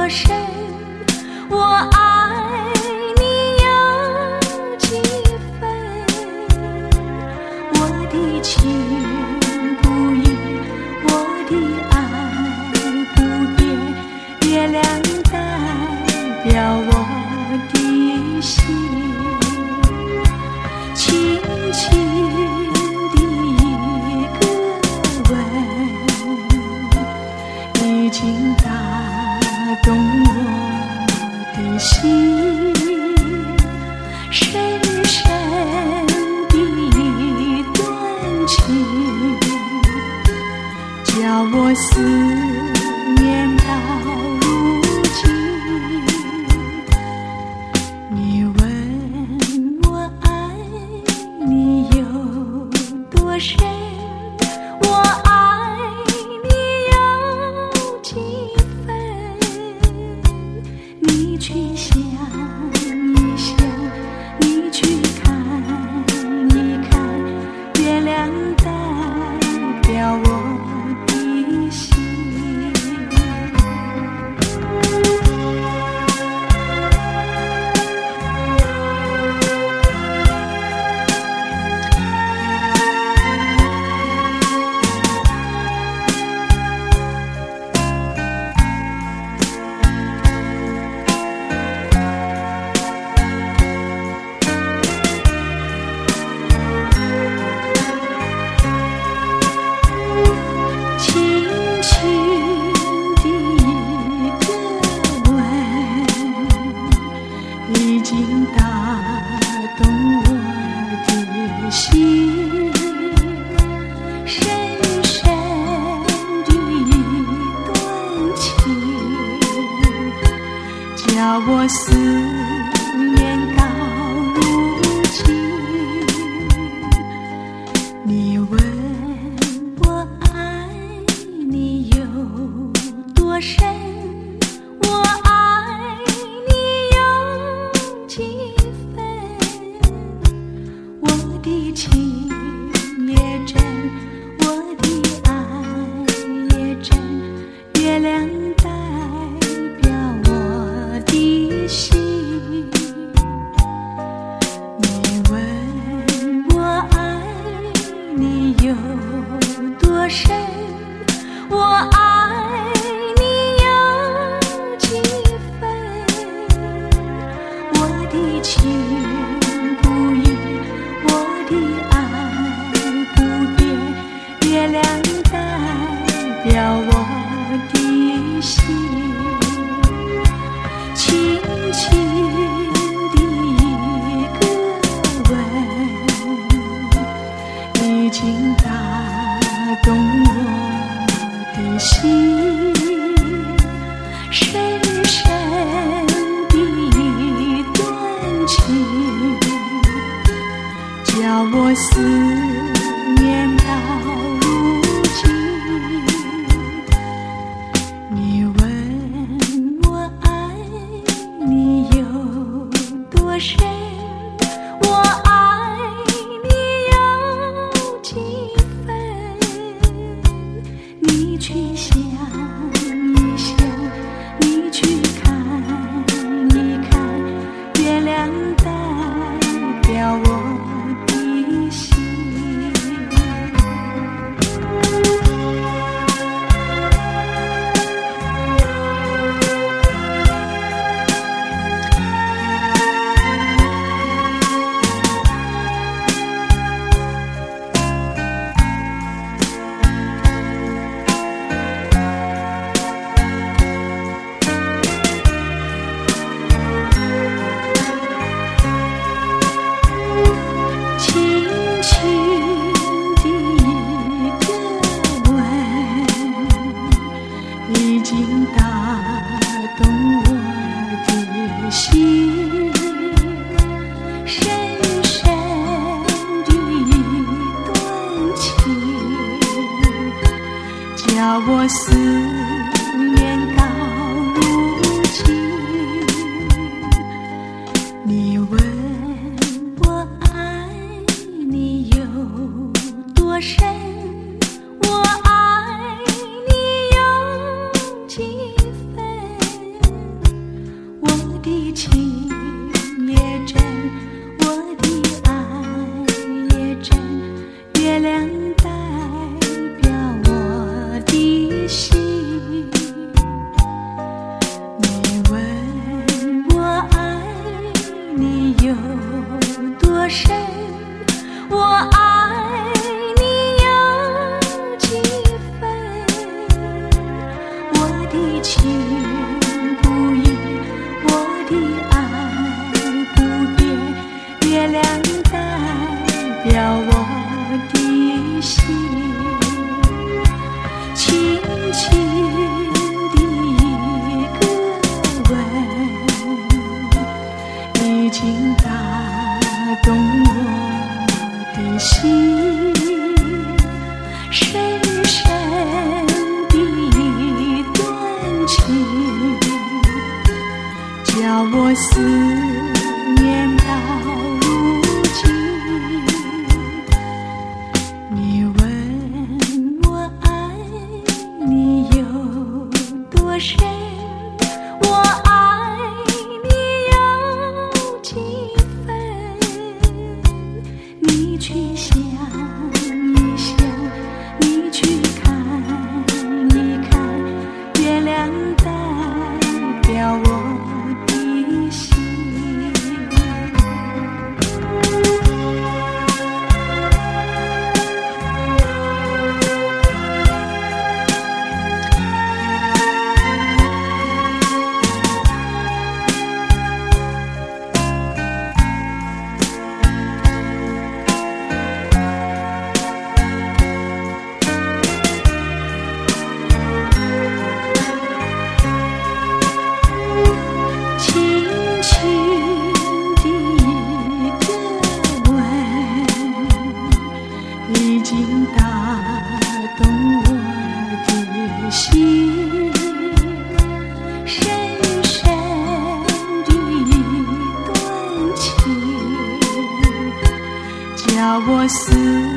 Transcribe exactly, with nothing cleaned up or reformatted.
多深，我爱你有几分？我的情不移，我的爱不变，月亮代表我的心，轻轻的一个吻，已经打动我的心，深深的一段情，叫我思念到如今。你问我爱你有多深，我爱你有几分？你去想一想，你去看一看，月亮代表我的心。已经打动我的心，深深的一段情，叫我思念到如今。你问我爱你有多深，我爱你有几分？我的情也真，我的爱也真，月亮代表我的心。你问我爱你有多深，我爱你有几分？我的情不移，我的爱不变，月亮代表我的心，轻轻的一个吻，已经打动我的心，深深的一段情，叫我思念到如今。你问我爱你有多深，我爱你有几分？你去想一想，你去看一看，月亮代表我的心。已经打动我的心，深深的一段情，叫我思念到如今。你问我爱你有多深，我爱你有几分？ 多深，我爱你有几分？我的情不移，我的爱不变，月亮代表我的心，轻轻的一个吻，已经打动我的心，深深的一段情，叫我思念到如今。你问我爱你有多深，我爱你有几分？你去想一想，你去看一看，月亮代表我的心。已经打动我的心，深深的一段情，叫我思